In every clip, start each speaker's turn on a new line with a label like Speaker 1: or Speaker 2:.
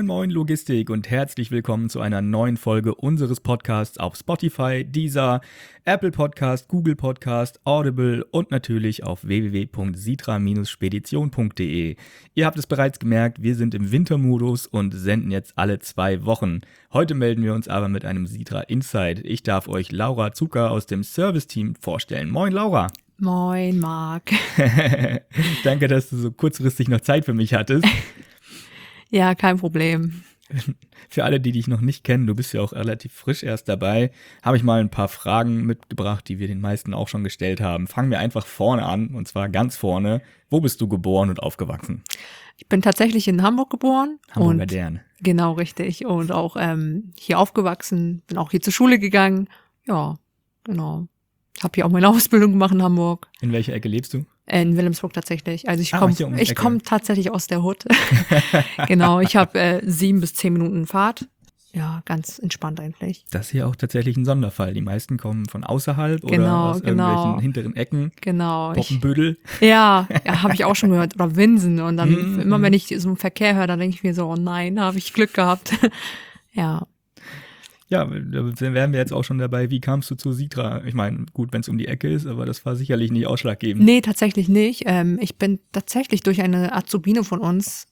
Speaker 1: Moin Moin Logistik und herzlich willkommen zu einer neuen Folge unseres Podcasts auf Spotify, Deezer, Apple Podcast, Google Podcast, Audible und natürlich auf www.sitra-spedition.de. Ihr habt es bereits gemerkt, wir sind im Wintermodus und senden jetzt alle 2 Wochen. Heute melden wir uns aber mit einem Sitra Insight. Ich darf euch Laura Zucker aus dem Service-Team vorstellen. Moin Laura.
Speaker 2: Moin Marc.
Speaker 1: Danke, dass du so kurzfristig noch Zeit für mich hattest.
Speaker 2: Ja, kein Problem.
Speaker 1: Für alle, die dich noch nicht kennen, du bist ja auch relativ frisch erst dabei, habe ich mal ein paar Fragen mitgebracht, die wir den meisten auch schon gestellt haben. Fangen wir einfach vorne an, und zwar ganz vorne. Wo bist du geboren und aufgewachsen?
Speaker 2: Ich bin tatsächlich in Hamburg geboren.
Speaker 1: Hamburger Dern.
Speaker 2: Genau, richtig. Und auch hier aufgewachsen, bin auch hier zur Schule gegangen. Ja, genau. Habe hier auch meine Ausbildung gemacht in Hamburg.
Speaker 1: In welcher Ecke lebst du?
Speaker 2: In Wilhelmsburg tatsächlich. Also ich
Speaker 1: Ecke.
Speaker 2: komme tatsächlich aus der Hood. Genau, ich habe 7 bis 10 Minuten Fahrt. Ja, ganz entspannt eigentlich.
Speaker 1: Das ist hier auch tatsächlich ein Sonderfall. Die meisten kommen von außerhalb oder
Speaker 2: Genau,
Speaker 1: aus irgendwelchen hinteren Ecken.
Speaker 2: Genau.
Speaker 1: Poppenbüttel.
Speaker 2: Ja, habe ich auch schon gehört. Oder Winsen. Und dann immer, wenn ich so einen Verkehr höre, dann denke ich mir so, oh nein, habe ich Glück gehabt. Ja.
Speaker 1: Ja, da wären wir jetzt auch schon dabei. Wie kamst du zu Sitra? Ich meine, gut, wenn es um die Ecke ist, aber das war sicherlich nicht ausschlaggebend.
Speaker 2: Nee, tatsächlich nicht. Ich bin tatsächlich durch eine Azubine von uns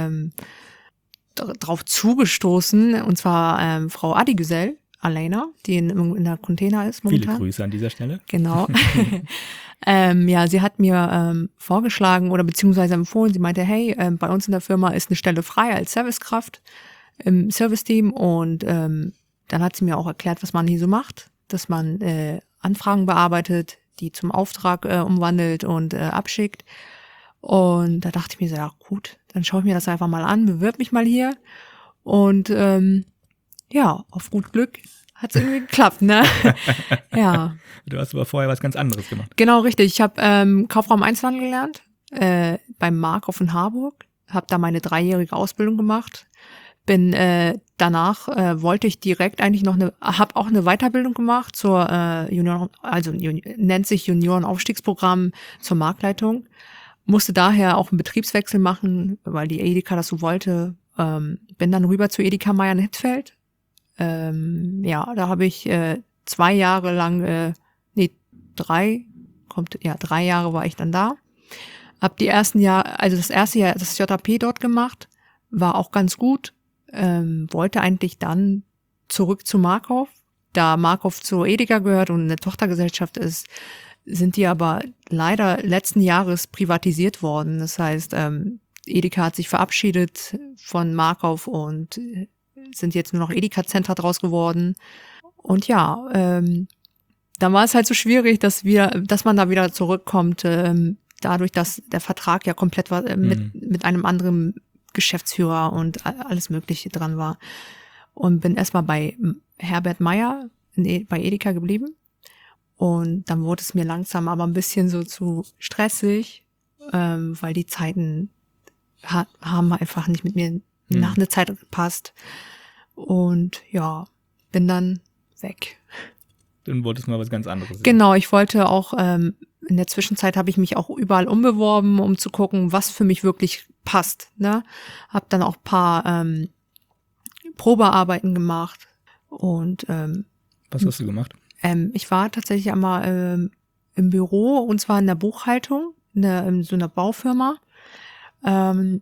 Speaker 2: drauf zugestoßen, und zwar Frau Adigüsel, Alena, die in der Container ist momentan.
Speaker 1: Viele Grüße an dieser Stelle.
Speaker 2: Genau. Ja, sie hat mir vorgeschlagen oder beziehungsweise empfohlen, sie meinte, hey, bei uns in der Firma ist eine Stelle frei als Servicekraft im Serviceteam, und dann hat sie mir auch erklärt, was man hier so macht, dass man Anfragen bearbeitet, die zum Auftrag umwandelt und abschickt. Und da dachte ich mir so, ja gut, dann schaue ich mir das einfach mal an, bewirb mich mal hier. Und ja, auf gut Glück hat es irgendwie geklappt, ne? Ja.
Speaker 1: Du hast aber vorher was ganz anderes gemacht.
Speaker 2: Genau, richtig. Ich habe Kauffrau Einzelhandel gelernt, beim Markhof in Harburg. Habe da meine 3-jährige Ausbildung gemacht. Bin danach wollte ich direkt eigentlich noch habe auch eine Weiterbildung gemacht zur nennt sich Juniorenaufstiegsprogramm zur Marktleitung. Musste daher auch einen Betriebswechsel machen, weil die Edeka das so wollte. Bin dann rüber zu Edeka Meier in Hittfeld. Ja, da habe ich 2 Jahre lang, 3 Jahre war ich dann da. Hab das erste Jahr das JAP dort gemacht, war auch ganz gut. Wollte eigentlich dann zurück zu Markhof. Da Markhof zur Edeka gehört und eine Tochtergesellschaft ist, sind die aber leider letzten Jahres privatisiert worden. Das heißt, Edeka hat sich verabschiedet von Markhof und sind jetzt nur noch Edeka-Center draus geworden. Und ja, dann war es halt so schwierig, dass man da wieder zurückkommt, dadurch, dass der Vertrag ja komplett mit einem anderen Geschäftsführer und alles Mögliche dran war. Und bin erstmal bei Herbert Meier bei Edeka geblieben. Und dann wurde es mir langsam aber ein bisschen so zu stressig, weil die Zeiten haben einfach nicht mit mir nach einer Zeit gepasst. Und ja, bin dann weg.
Speaker 1: Dann wolltest du mal was ganz anderes sehen.
Speaker 2: Genau, ich wollte auch, in der Zwischenzeit habe ich mich auch überall umbeworben, um zu gucken, was für mich wirklich passt. Ne? Hab dann auch ein paar Probearbeiten gemacht. Und
Speaker 1: was hast du gemacht?
Speaker 2: Ich war tatsächlich einmal im Büro, und zwar in der Buchhaltung, in so einer Baufirma. Da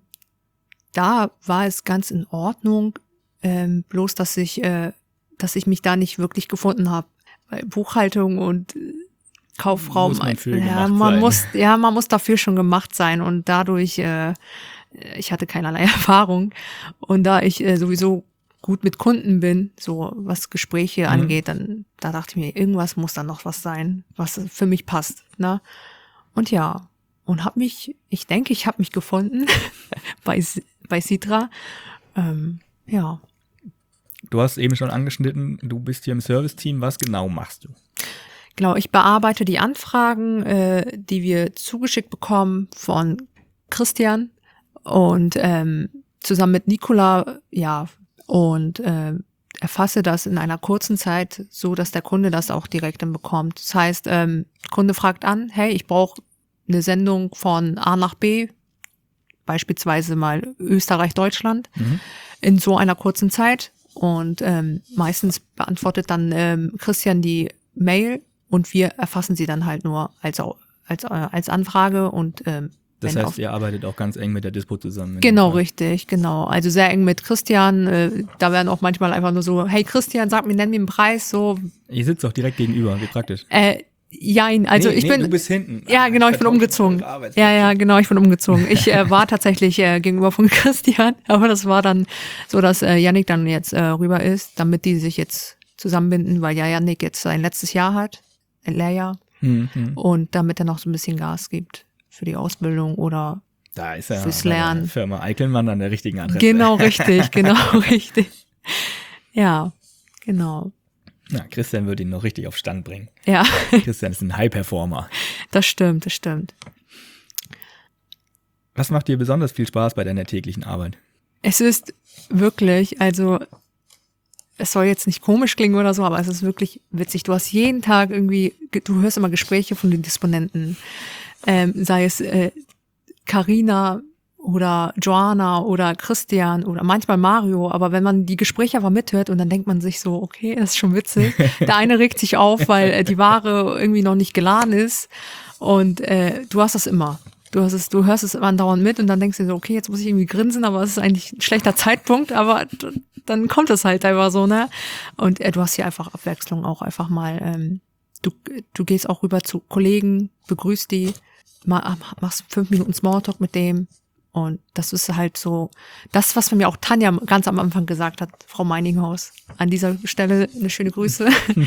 Speaker 2: war es ganz in Ordnung, bloß dass ich mich da nicht wirklich gefunden habe. Weil Buchhaltung und Kauffrau, man muss dafür schon gemacht sein, und dadurch, ich hatte keinerlei Erfahrung, und da ich sowieso gut mit Kunden bin, so was Gespräche angeht, dann da dachte ich mir, irgendwas muss dann noch was sein, was für mich passt, ne? Und ja, und ich denke, ich habe mich gefunden bei Sitra. Ja.
Speaker 1: Du hast eben schon angeschnitten, du bist hier im Service-Team. Was genau machst du?
Speaker 2: Genau, ich bearbeite die Anfragen, die wir zugeschickt bekommen von Christian und zusammen mit Nicola, ja, und erfasse das in einer kurzen Zeit, so dass der Kunde das auch direkt dann bekommt. Das heißt, Kunde fragt an, hey, ich brauche eine Sendung von A nach B, beispielsweise mal Österreich, Deutschland. in so einer kurzen Zeit. Und meistens beantwortet dann Christian die Mail und wir erfassen sie dann halt nur als Anfrage und
Speaker 1: das heißt, ihr arbeitet auch ganz eng mit der Dispo zusammen.
Speaker 2: Genau, richtig, genau. Also sehr eng mit Christian. Da werden auch manchmal einfach nur so, hey Christian, nenn mir einen Preis, so.
Speaker 1: Ihr sitzt auch direkt gegenüber, wie praktisch.
Speaker 2: Jein, also ich bin.
Speaker 1: Du bist hinten.
Speaker 2: Ja, genau, ich bin umgezogen. Ja, genau, ich bin umgezogen. Ich war tatsächlich gegenüber von Christian, aber das war dann so, dass Yannick dann jetzt rüber ist, damit die sich jetzt zusammenbinden, weil ja Yannick jetzt sein letztes Jahr hat, ein Lehrjahr. Und damit er noch so ein bisschen Gas gibt für die Ausbildung oder
Speaker 1: da ist er
Speaker 2: fürs Lernen.
Speaker 1: Firma Eickelmann an der richtigen Adresse.
Speaker 2: Genau, richtig. Ja, genau.
Speaker 1: Na, Christian wird ihn noch richtig auf Stand bringen.
Speaker 2: Ja.
Speaker 1: Christian ist ein High-Performer.
Speaker 2: Das stimmt.
Speaker 1: Was macht dir besonders viel Spaß bei deiner täglichen Arbeit?
Speaker 2: Es ist wirklich, also es soll jetzt nicht komisch klingen oder so, aber es ist wirklich witzig. Du hast jeden Tag irgendwie, du hörst immer Gespräche von den Disponenten, sei es Carina oder Joanna oder Christian oder manchmal Mario, aber wenn man die Gespräche aber mithört und dann denkt man sich so, okay, das ist schon witzig. Der eine regt sich auf, weil die Ware irgendwie noch nicht geladen ist und du hast das immer. Du hörst es immer andauernd mit und dann denkst du so, okay, jetzt muss ich irgendwie grinsen, aber es ist eigentlich ein schlechter Zeitpunkt, aber dann kommt es halt einfach so, ne? Und du hast hier einfach Abwechslung auch einfach mal, du gehst auch rüber zu Kollegen, begrüßt die, machst 5 Minuten Smalltalk mit dem. Und das ist halt so, das, was mir auch Tanja ganz am Anfang gesagt hat, Frau Meininghaus, an dieser Stelle eine schöne Grüße,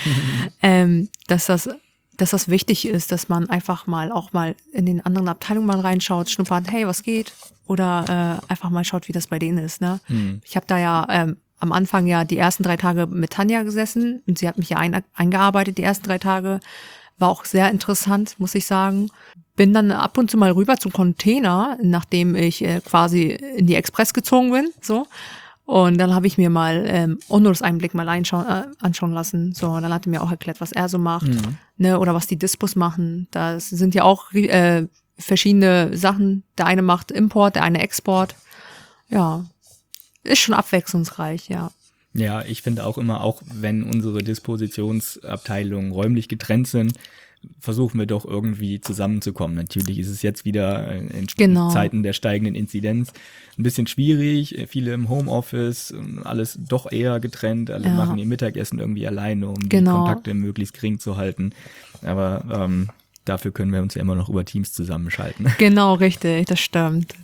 Speaker 2: dass das wichtig ist, dass man einfach auch mal in den anderen Abteilungen mal reinschaut, schnuppert, hey, was geht? Oder einfach mal schaut, wie das bei denen ist, ne? Ich habe da ja am Anfang ja die ersten 3 Tage mit Tanja gesessen und sie hat mich ja eingearbeitet, die ersten 3 Tage. War auch sehr interessant, muss ich sagen. Bin dann ab und zu mal rüber zum Container, nachdem ich quasi in die Express gezogen bin, so. Und dann habe ich mir mal Onnos Einblick mal anschauen lassen. So, dann hat er mir auch erklärt, was er so macht, ne, oder was die Dispos machen. Das sind ja auch verschiedene Sachen. Der eine macht Import, der eine Export. Ja, ist schon abwechslungsreich, ja.
Speaker 1: Ja, ich finde auch immer, auch wenn unsere Dispositionsabteilungen räumlich getrennt sind, versuchen wir doch irgendwie zusammenzukommen. Natürlich ist es jetzt wieder in Zeiten der steigenden Inzidenz ein bisschen schwierig. Viele im Homeoffice, alles doch eher getrennt. Alle machen ihr Mittagessen irgendwie alleine, um die Kontakte möglichst gering zu halten. Aber dafür können wir uns ja immer noch über Teams zusammenschalten.
Speaker 2: Genau, richtig. Das stimmt.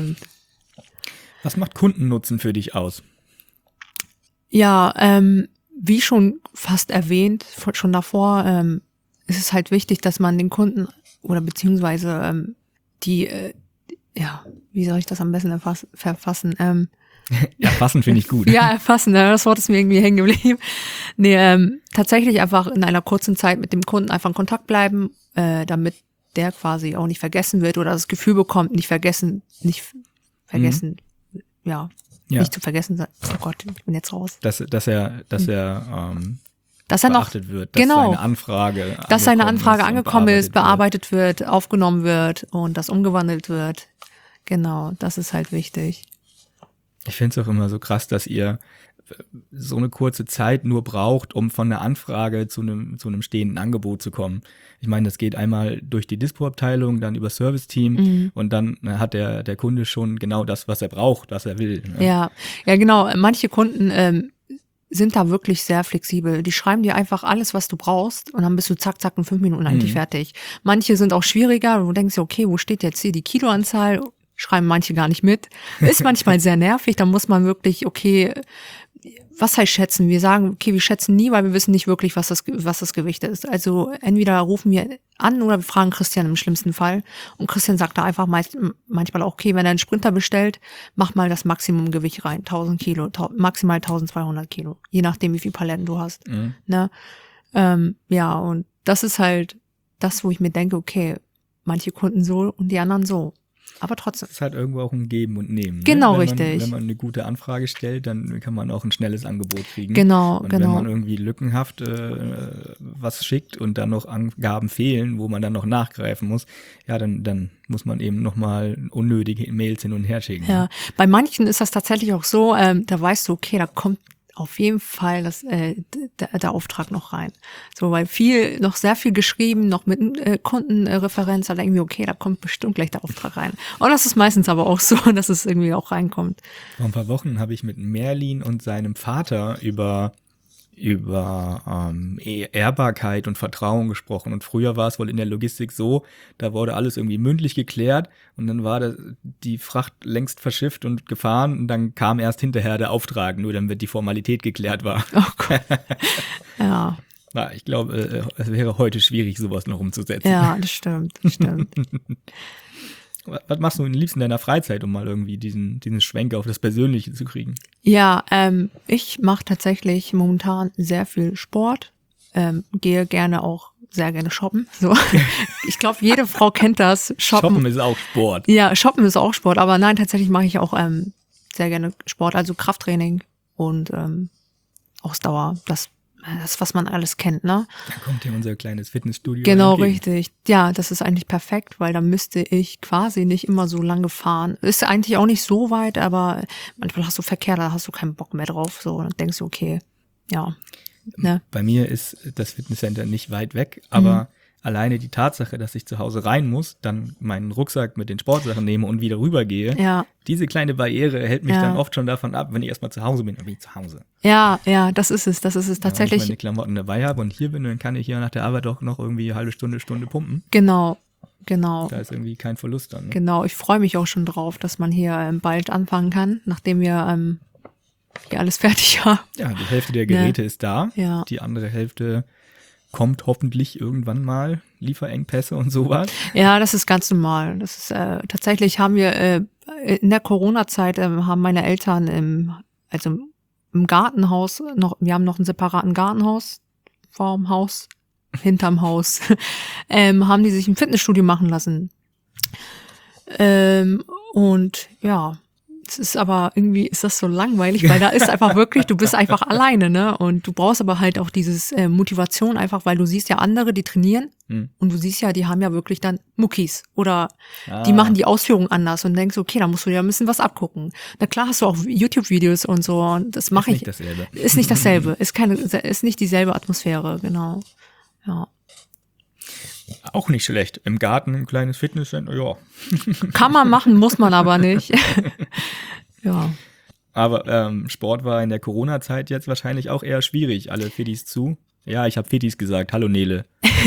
Speaker 1: Was macht Kundennutzen für dich aus?
Speaker 2: Ja, wie schon fast erwähnt, schon davor, ist es halt wichtig, dass man den Kunden oder beziehungsweise wie soll ich das am besten verfassen?
Speaker 1: Erfassen finde ich gut.
Speaker 2: Ja, erfassen, das Wort ist mir irgendwie hängen geblieben. Nee, tatsächlich einfach in einer kurzen Zeit mit dem Kunden einfach in Kontakt bleiben, damit der quasi auch nicht vergessen wird oder das Gefühl bekommt, nicht vergessen, nicht zu vergessen. Oh Gott, ich bin jetzt raus.
Speaker 1: Dass er
Speaker 2: beachtet
Speaker 1: wird, dass seine Anfrage
Speaker 2: angekommen ist, bearbeitet wird, aufgenommen wird und das umgewandelt wird. Genau, das ist halt wichtig.
Speaker 1: Ich finde es auch immer so krass, dass ihr so eine kurze Zeit nur braucht, um von einer Anfrage zu einem stehenden Angebot zu kommen. Ich meine, das geht einmal durch die Dispo-Abteilung, dann über Service-Team und dann hat der Kunde schon genau das, was er braucht, was er will. Ne?
Speaker 2: Ja, genau. Manche Kunden sind da wirklich sehr flexibel. Die schreiben dir einfach alles, was du brauchst und dann bist du zack, in 5 Minuten eigentlich fertig. Manche sind auch schwieriger, wo du denkst, okay, wo steht jetzt hier die Kiloanzahl? Schreiben manche gar nicht mit. Ist manchmal sehr nervig, da muss man wirklich, okay, was heißt schätzen? Wir sagen, okay, wir schätzen nie, weil wir wissen nicht wirklich, was das Gewicht ist. Also entweder rufen wir an oder wir fragen Christian im schlimmsten Fall. Und Christian sagt da einfach manchmal auch, okay, wenn er einen Sprinter bestellt, mach mal das Maximumgewicht rein. 1000 Kilo, maximal 1200 Kilo. Je nachdem, wie viele Paletten du hast. Ne? Ja, und das ist halt das, wo ich mir denke, okay, manche Kunden so und die anderen so. Aber trotzdem.
Speaker 1: Es ist halt irgendwo auch ein Geben und Nehmen.
Speaker 2: Genau,
Speaker 1: ne?
Speaker 2: richtig.
Speaker 1: Wenn man eine gute Anfrage stellt, dann kann man auch ein schnelles Angebot kriegen.
Speaker 2: Genau,
Speaker 1: und
Speaker 2: genau.
Speaker 1: wenn man irgendwie lückenhaft was schickt und dann noch Angaben fehlen, wo man dann noch nachgreifen muss, ja, dann muss man eben nochmal unnötige Mails hin und her schicken.
Speaker 2: Ja, bei manchen ist das tatsächlich auch so, da weißt du, okay, da kommt auf jeden Fall der Auftrag noch rein. So, weil noch sehr viel geschrieben, noch mit Kundenreferenz, da denken wir, okay, da kommt bestimmt gleich der Auftrag rein. Und das ist meistens aber auch so, dass es irgendwie auch reinkommt.
Speaker 1: Vor ein paar Wochen habe ich mit Merlin und seinem Vater über Ehrbarkeit und Vertrauen gesprochen. Und früher war es wohl in der Logistik so, da wurde alles irgendwie mündlich geklärt und dann war die Fracht längst verschifft und gefahren und dann kam erst hinterher der Auftrag, nur damit die Formalität geklärt war.
Speaker 2: Oh Gott. Ja.
Speaker 1: Ja, ich glaube, es wäre heute schwierig, sowas noch umzusetzen.
Speaker 2: Ja, das stimmt, das stimmt.
Speaker 1: Was machst du am liebsten in deiner Freizeit, um mal irgendwie diesen Schwenk auf das Persönliche zu kriegen?
Speaker 2: Ja, ich mache tatsächlich momentan sehr viel Sport, gehe auch sehr gerne shoppen. So. Ich glaube, jede Frau kennt das.
Speaker 1: Shoppen ist auch Sport.
Speaker 2: Ja, shoppen ist auch Sport, aber nein, tatsächlich mache ich auch sehr gerne Sport, also Krafttraining und Ausdauer, das, was man alles kennt, ne?
Speaker 1: Da kommt ja unser kleines Fitnessstudio.
Speaker 2: Genau,
Speaker 1: entgegen.
Speaker 2: richtig. Ja, das ist eigentlich perfekt, weil da müsste ich quasi nicht immer so lange fahren. Ist eigentlich auch nicht so weit, aber manchmal hast du Verkehr, da hast du keinen Bock mehr drauf. So, dann denkst du, okay, ja. Ne?
Speaker 1: Bei mir ist das Fitnesscenter nicht weit weg, aber alleine die Tatsache, dass ich zu Hause rein muss, dann meinen Rucksack mit den Sportsachen nehme und wieder rübergehe,
Speaker 2: Ja.
Speaker 1: diese kleine Barriere hält mich
Speaker 2: Ja.
Speaker 1: dann oft schon davon ab, wenn ich erstmal zu Hause bin, dann bin ich zu Hause.
Speaker 2: Ja, das ist es tatsächlich.
Speaker 1: Wenn ich meine Klamotten dabei habe und hier bin, dann kann ich hier nach der Arbeit auch noch irgendwie eine halbe Stunde pumpen.
Speaker 2: Genau.
Speaker 1: Da ist irgendwie kein Verlust dann. Ne?
Speaker 2: Genau, ich freue mich auch schon drauf, dass man hier bald anfangen kann, nachdem wir hier alles fertig haben.
Speaker 1: Ja, die Hälfte der Geräte ist da,
Speaker 2: Ja.
Speaker 1: die andere Hälfte kommt hoffentlich irgendwann mal, Lieferengpässe und sowas.
Speaker 2: Ja, das ist ganz normal. Das ist tatsächlich haben wir in der Corona-Zeit haben meine Eltern im Gartenhaus wir haben noch einen separaten Gartenhaus vorm Haus, hinterm Haus, haben die sich ein Fitnessstudio machen lassen. Und ja, es ist aber irgendwie ist das so langweilig, weil da ist einfach wirklich, du bist einfach alleine, ne? Und du brauchst aber halt auch dieses Motivation einfach, weil du siehst ja andere, die trainieren und du siehst ja, die haben ja wirklich dann Muckis oder die machen die Ausführung anders und denkst, okay, da musst du ja ein bisschen was abgucken. Na klar hast du auch YouTube-Videos und so und das mache ich. Ist nicht dasselbe. Ist nicht dieselbe Atmosphäre, genau. Ja.
Speaker 1: Auch nicht schlecht. Im Garten ein kleines Fitnesscenter, ja.
Speaker 2: Kann man machen, muss man aber nicht. Ja.
Speaker 1: Aber Sport war in der Corona-Zeit jetzt wahrscheinlich auch eher schwierig. Alle Fittis zu. Ja, ich habe Fittis gesagt. Hallo Nele.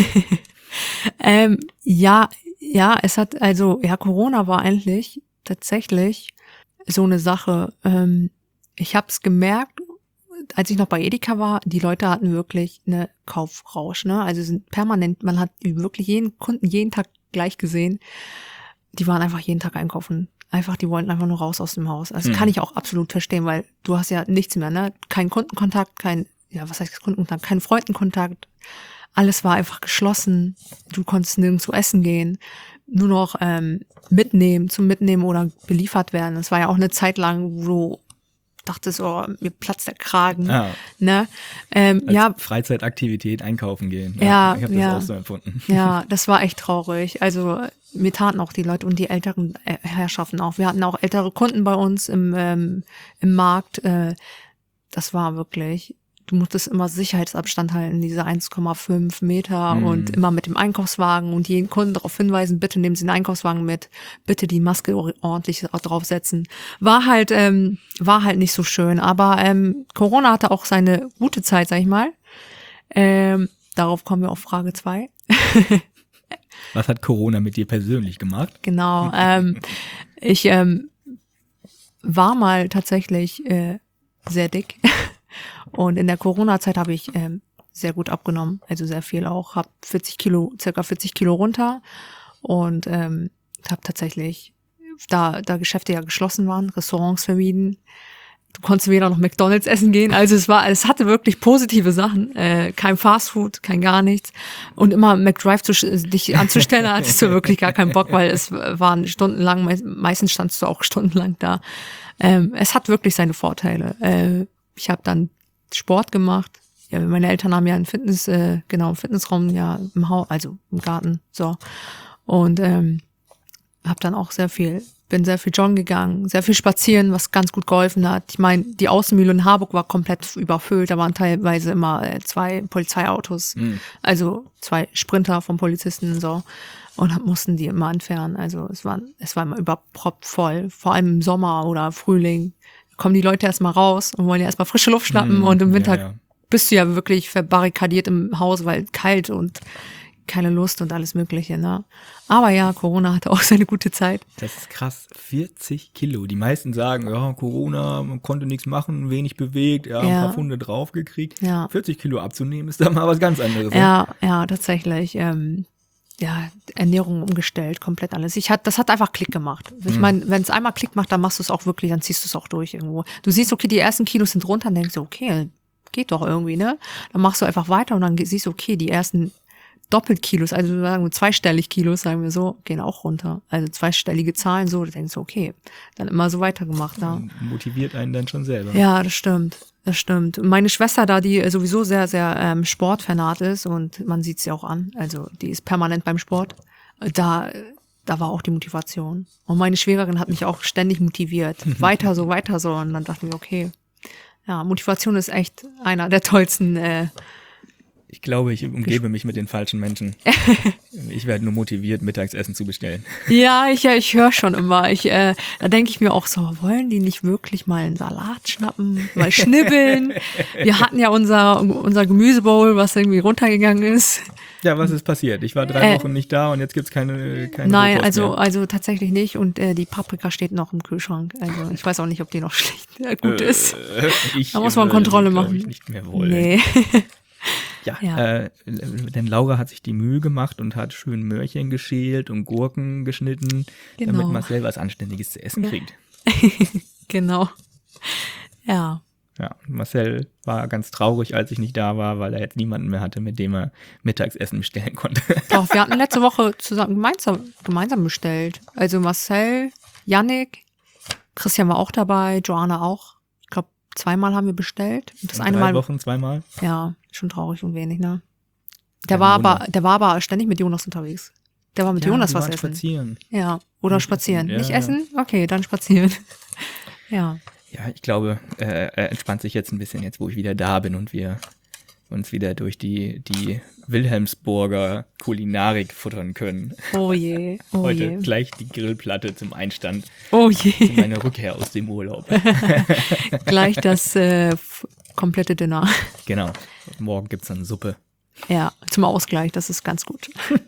Speaker 2: Corona war eigentlich tatsächlich so eine Sache. Ich habe es gemerkt, als ich noch bei Edeka war, die Leute hatten wirklich eine Kaufrausch, ne? Also sind permanent, man hat wirklich jeden Kunden jeden Tag gleich gesehen. Die waren einfach jeden Tag einkaufen. Die wollten einfach nur raus aus dem Haus. Also das kann ich auch absolut verstehen, weil du hast ja nichts mehr, ne? Kein Kundenkontakt, kein Freundenkontakt. Alles war einfach geschlossen. Du konntest nirgendwo essen gehen. Nur noch zum Mitnehmen oder beliefert werden. Das war ja auch eine Zeit lang, wo du dachtest, oh, mir platzt der Kragen. Ne?
Speaker 1: Freizeitaktivität einkaufen gehen.
Speaker 2: Ja,
Speaker 1: ich habe das auch so empfunden.
Speaker 2: Ja, das war echt traurig. Also mir taten auch die Leute und die älteren Herrschaften auch. Wir hatten auch ältere Kunden bei uns im Markt. Das war wirklich, du musstest immer Sicherheitsabstand halten, diese 1,5 Meter und immer mit dem Einkaufswagen und jeden Kunden darauf hinweisen, bitte nehmen Sie den Einkaufswagen mit, bitte die Maske ordentlich draufsetzen. War halt nicht so schön, aber Corona hatte auch seine gute Zeit, sag ich mal. Darauf kommen wir auf Frage 2.
Speaker 1: Was hat Corona mit dir persönlich gemacht?
Speaker 2: Genau, ich war mal tatsächlich sehr dick. Und in der Corona-Zeit habe ich sehr gut abgenommen, also sehr viel auch, habe circa 40 Kilo runter und habe tatsächlich, da Geschäfte ja geschlossen waren, Restaurants vermieden, Du konntest weder noch McDonald's essen gehen. Also es hatte wirklich positive Sachen. Kein Fastfood, kein gar nichts. Und immer McDrive dich anzustellen, da hattest du wirklich gar keinen Bock, weil es waren stundenlang, meistens standst du auch stundenlang da. Es hat wirklich seine Vorteile. Ich habe dann Sport gemacht. Ja, meine Eltern haben ja einen Fitnessraum ja im Haus, also im Garten. So. Und habe dann auch bin sehr viel joggen gegangen, sehr viel spazieren, was ganz gut geholfen hat. Ich meine, die Außenmühle in Harburg war komplett überfüllt, da waren teilweise immer 2 Polizeiautos, also 2 Sprinter vom Polizisten so und mussten die immer entfernen. Also es war immer überproppt voll, vor allem im Sommer oder Frühling kommen die Leute erstmal raus und wollen ja erstmal frische Luft schnappen und im Winter bist du ja wirklich verbarrikadiert im Haus, weil kalt und keine Lust und alles Mögliche, ne? Aber ja, Corona hatte auch seine gute Zeit.
Speaker 1: Das ist krass. 40 Kilo. Die meisten sagen, ja, Corona, man konnte nichts machen, wenig bewegt, ein paar Pfunde draufgekriegt. Ja. 40 Kilo abzunehmen ist da mal was ganz anderes.
Speaker 2: Ja, tatsächlich. Ernährung umgestellt, komplett alles. Das hat einfach Klick gemacht. Ich meine, wenn es einmal Klick macht, dann machst du es auch wirklich, dann ziehst du es auch durch irgendwo. Du siehst, okay, die ersten Kilos sind runter, dann denkst du, okay, geht doch irgendwie, ne? Dann machst du einfach weiter und dann siehst du, okay, die ersten Doppelkilos, also sagen wir zweistellig Kilos, sagen wir so, gehen auch runter. Also zweistellige Zahlen so, du denkst, okay, dann immer so weitergemacht. Ja.
Speaker 1: Motiviert einen dann schon selber.
Speaker 2: Ja, das stimmt. Und meine Schwester da, die sowieso sehr, sehr Sportfanat ist und man sieht sie auch an, also die ist permanent beim Sport, da war auch die Motivation. Und meine Schwägerin hat mich auch ständig motiviert. Weiter so. Und dann dachten wir, okay, ja, Motivation ist echt einer der tollsten
Speaker 1: Ich glaube, ich umgebe mich mit den falschen Menschen. Ich werde nur motiviert, Mittagsessen zu bestellen.
Speaker 2: Ja, ich höre schon immer. Da denke ich mir auch so, wollen die nicht wirklich mal einen Salat schnappen, mal schnibbeln? Wir hatten ja unser Gemüsebowl, was irgendwie runtergegangen ist.
Speaker 1: Ja, was ist passiert? Ich war 3 Wochen nicht da und jetzt gibt's keine
Speaker 2: Nein,
Speaker 1: Rohkost mehr.
Speaker 2: also tatsächlich nicht. Und die Paprika steht noch im Kühlschrank. Also ich weiß auch nicht, ob die noch schlecht gut ist. Da muss man Kontrolle machen.
Speaker 1: Ich nicht mehr wollen.
Speaker 2: Nee.
Speaker 1: Ja. Denn Laura hat sich die Mühe gemacht und hat schön Möhrchen geschält und Gurken geschnitten, damit Marcel was Anständiges zu essen kriegt.
Speaker 2: Genau. Ja.
Speaker 1: Ja, Marcel war ganz traurig, als ich nicht da war, weil er jetzt niemanden mehr hatte, mit dem er Mittagsessen bestellen konnte.
Speaker 2: Doch, wir hatten letzte Woche zusammen gemeinsam bestellt. Also Marcel, Yannick, Christian war auch dabei, Joanna auch. Ich glaube, 2-mal haben wir bestellt. Und das eine
Speaker 1: 3
Speaker 2: Mal.
Speaker 1: Wochen, 2-mal?
Speaker 2: Ja, schon traurig und wenig, ne? Der war aber ständig mit Jonas unterwegs. Der war mit Jonas was essen.
Speaker 1: Spazieren.
Speaker 2: Ja, oder spazieren.
Speaker 1: Ja,
Speaker 2: Nicht essen? Okay, dann spazieren. Ja.
Speaker 1: Ja, ich glaube, er entspannt sich jetzt ein bisschen, jetzt wo ich wieder da bin und wir uns wieder durch die Wilhelmsburger Kulinarik futtern können.
Speaker 2: Oh je,
Speaker 1: Heute gleich die Grillplatte zum Einstand.
Speaker 2: Oh je.
Speaker 1: Für meine Rückkehr aus dem Urlaub.
Speaker 2: Gleich das komplette Dinner.
Speaker 1: Genau. Morgen gibt's dann Suppe.
Speaker 2: Ja, zum Ausgleich, das ist ganz gut.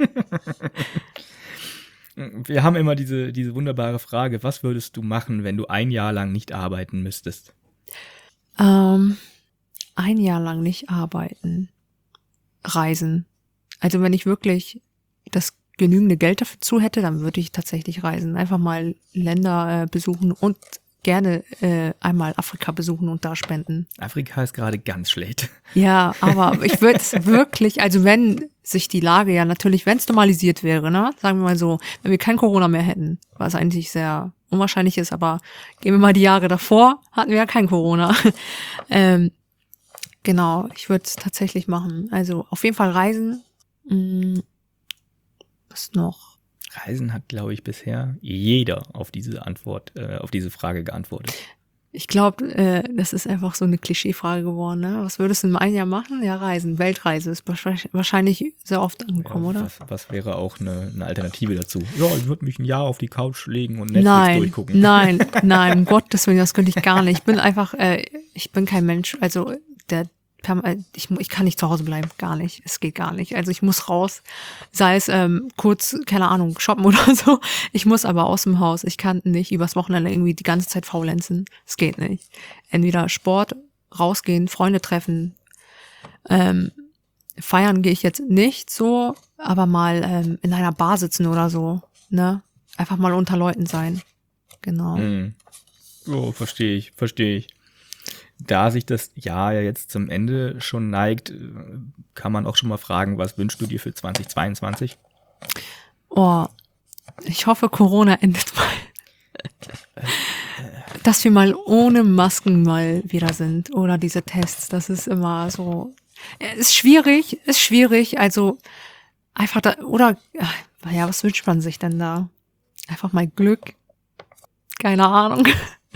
Speaker 1: Wir haben immer diese wunderbare Frage, was würdest du machen, wenn du 1 Jahr lang nicht arbeiten müsstest?
Speaker 2: 1 Jahr lang nicht arbeiten. Reisen. Also wenn ich wirklich das genügende Geld dazu hätte, dann würde ich tatsächlich reisen. Einfach mal Länder besuchen und gerne einmal Afrika besuchen und da spenden.
Speaker 1: Afrika ist gerade ganz schlecht.
Speaker 2: Ja, aber ich würde es wirklich, also wenn sich die Lage ja natürlich, wenn es normalisiert wäre, ne, sagen wir mal so, wenn wir kein Corona mehr hätten, was eigentlich sehr unwahrscheinlich ist, aber gehen wir mal die Jahre davor, hatten wir ja kein Corona. Genau, ich würde es tatsächlich machen. Also auf jeden Fall reisen. Was noch?
Speaker 1: Reisen hat, glaube ich, bisher jeder auf diese Frage geantwortet.
Speaker 2: Ich glaube, das ist einfach so eine Klischeefrage geworden. Ne? Was würdest du in 1 Jahr machen? Ja, reisen. Weltreise ist wahrscheinlich sehr oft angekommen, oder?
Speaker 1: Was wäre auch eine Alternative dazu? Ja, ich würde mich 1 Jahr auf die Couch legen und Netflix durchgucken.
Speaker 2: Nein, um Gottes Willen, das könnte ich gar nicht. Ich bin einfach, ich bin kein Mensch, also ich kann nicht zu Hause bleiben, gar nicht. Es geht gar nicht. Also ich muss raus, sei es kurz, keine Ahnung, shoppen oder so. Ich muss aber aus dem Haus. Ich kann nicht übers Wochenende irgendwie die ganze Zeit faulenzen. Es geht nicht. Entweder Sport, rausgehen, Freunde treffen. Feiern gehe ich jetzt nicht so, aber mal in einer Bar sitzen oder so. Ne? Einfach mal unter Leuten sein. Genau.
Speaker 1: Oh, verstehe ich. da sich das Jahr ja jetzt zum Ende schon neigt, kann man auch schon mal fragen, was wünschst du dir für 2022?
Speaker 2: Oh, ich hoffe, Corona endet mal. Dass wir mal ohne Masken mal wieder sind oder diese Tests, das ist immer so, ist schwierig, also einfach da, oder, ja, was wünscht man sich denn da? Einfach mal Glück, keine Ahnung.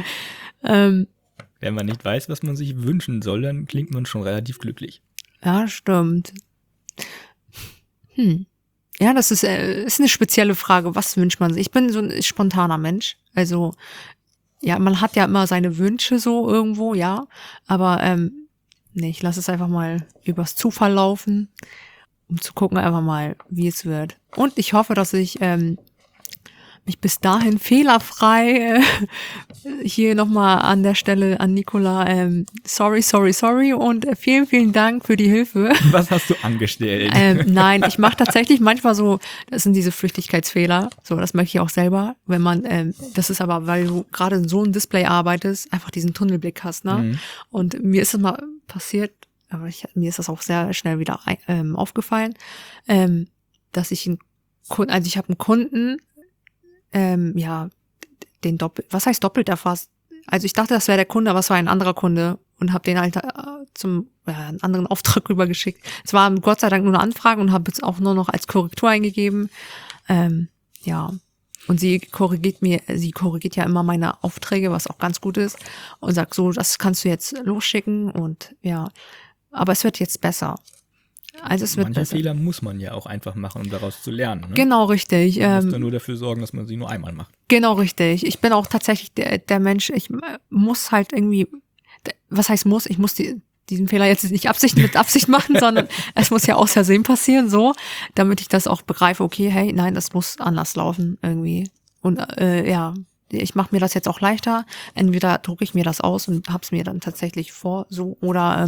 Speaker 1: Wenn man nicht weiß, was man sich wünschen soll, dann klingt man schon relativ glücklich.
Speaker 2: Ja, stimmt. Ja, das ist eine spezielle Frage. Was wünscht man sich? Ich bin so ein spontaner Mensch. Also, ja, man hat ja immer seine Wünsche so irgendwo, ja. Aber, nee, ich lasse es einfach mal übers Zufall laufen, um zu gucken einfach mal, wie es wird. Und ich hoffe, dass ich mich bis dahin fehlerfrei hier nochmal an der Stelle an Nicola, sorry und vielen Dank für die Hilfe.
Speaker 1: Was hast du angestellt?
Speaker 2: Nein, ich mache tatsächlich manchmal so, das sind diese Flüchtigkeitsfehler, so, das möchte ich auch selber, wenn man, das ist aber, weil du gerade in so einem Display arbeitest, einfach diesen Tunnelblick hast, ne?
Speaker 1: Mhm.
Speaker 2: Und mir ist es mal passiert, aber mir ist das auch sehr schnell wieder aufgefallen, dass ich ich habe einen Kunden, ja, was heißt doppelt erfasst? Also ich dachte, das wäre der Kunde, aber es war ein anderer Kunde und habe den halt einen anderen Auftrag rübergeschickt. Es war Gott sei Dank nur eine Anfrage und habe jetzt auch nur noch als Korrektur eingegeben. Ja, und sie korrigiert ja immer meine Aufträge, was auch ganz gut ist und sagt so, das kannst du jetzt losschicken und ja, aber es wird jetzt besser. Also es wird
Speaker 1: Manche
Speaker 2: besser.
Speaker 1: Fehler muss man ja auch einfach machen, um daraus zu lernen. Ne?
Speaker 2: Genau, richtig.
Speaker 1: Man muss dann nur dafür sorgen, dass man sie nur einmal macht.
Speaker 2: Genau, richtig. Ich bin auch tatsächlich der Mensch, ich muss halt irgendwie, was heißt muss? Ich muss diesen Fehler jetzt nicht mit Absicht machen, sondern es muss ja aus Versehen passieren, so, damit ich das auch begreife, okay, hey, nein, das muss anders laufen irgendwie. Und ja, ich mache mir das jetzt auch leichter. Entweder drucke ich mir das aus und hab's mir dann tatsächlich vor, so, oder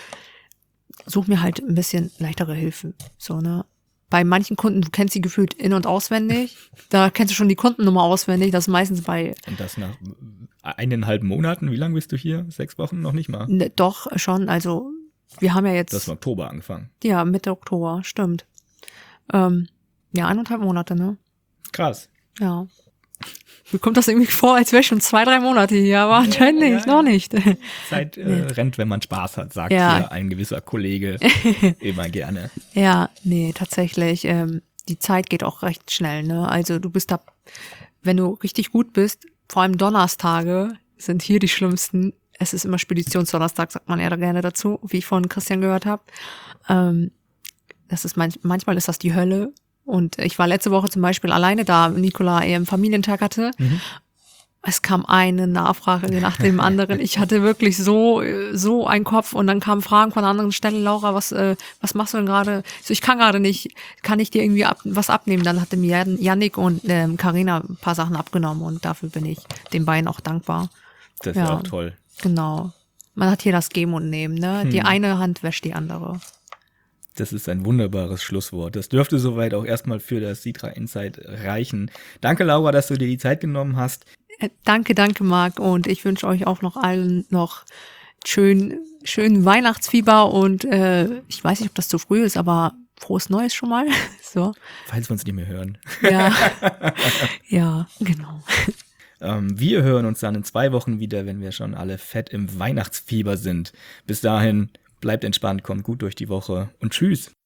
Speaker 2: such mir halt ein bisschen leichtere Hilfe. So, ne? Bei manchen Kunden, du kennst sie gefühlt in- und auswendig. Da kennst du schon die Kundennummer auswendig. Das ist meistens bei.
Speaker 1: Und das nach 1,5 Monaten? Wie lange bist du hier? 6 Wochen? Noch nicht mal?
Speaker 2: Ne, doch, schon. Also, wir haben ja jetzt.
Speaker 1: Du hast im Oktober angefangen.
Speaker 2: Ja, Mitte Oktober, stimmt. Ja, 1,5 Monate, ne?
Speaker 1: Krass.
Speaker 2: Ja. Mir kommt das irgendwie vor, als wäre ich schon 2-3 Monate hier, aber anscheinend nicht, noch nicht.
Speaker 1: Zeit rennt, wenn man Spaß hat, sagt
Speaker 2: Ja.
Speaker 1: hier ein gewisser Kollege immer gerne.
Speaker 2: Ja, nee, tatsächlich. Die Zeit geht auch recht schnell, ne? Also du bist da, wenn du richtig gut bist, vor allem Donnerstage sind hier die schlimmsten. Es ist immer Speditionsdonnerstag, sagt man eher da gerne dazu, wie ich von Christian gehört habe. Das ist manchmal ist das die Hölle. Und ich war letzte Woche zum Beispiel alleine da, Nicola ihren Familientag hatte.
Speaker 1: Mhm.
Speaker 2: Es kam eine Nachfrage nach dem anderen. Ich hatte wirklich so einen Kopf und dann kamen Fragen von einer anderen Stelle. Laura, was machst du denn gerade? So, ich kann gerade nicht. Kann ich dir irgendwie was abnehmen? Dann hatte mir Yannick und Carina ein paar Sachen abgenommen und dafür bin ich den beiden auch dankbar.
Speaker 1: Das ist ja auch toll.
Speaker 2: Genau. Man hat hier das Geben und Nehmen, ne? Die eine Hand wäscht die andere.
Speaker 1: Das ist ein wunderbares Schlusswort. Das dürfte soweit auch erstmal für das Sitra Insight reichen. Danke, Laura, dass du dir die Zeit genommen hast.
Speaker 2: Danke, Marc. Und ich wünsche euch auch noch allen noch schönen Weihnachtsfieber. Und ich weiß nicht, ob das zu früh ist, aber frohes Neues schon mal. So.
Speaker 1: Falls wir uns nicht mehr hören.
Speaker 2: Ja, ja, genau.
Speaker 1: Wir hören uns dann in 2 Wochen wieder, wenn wir schon alle fett im Weihnachtsfieber sind. Bis dahin, bleibt entspannt, kommt gut durch die Woche und tschüss.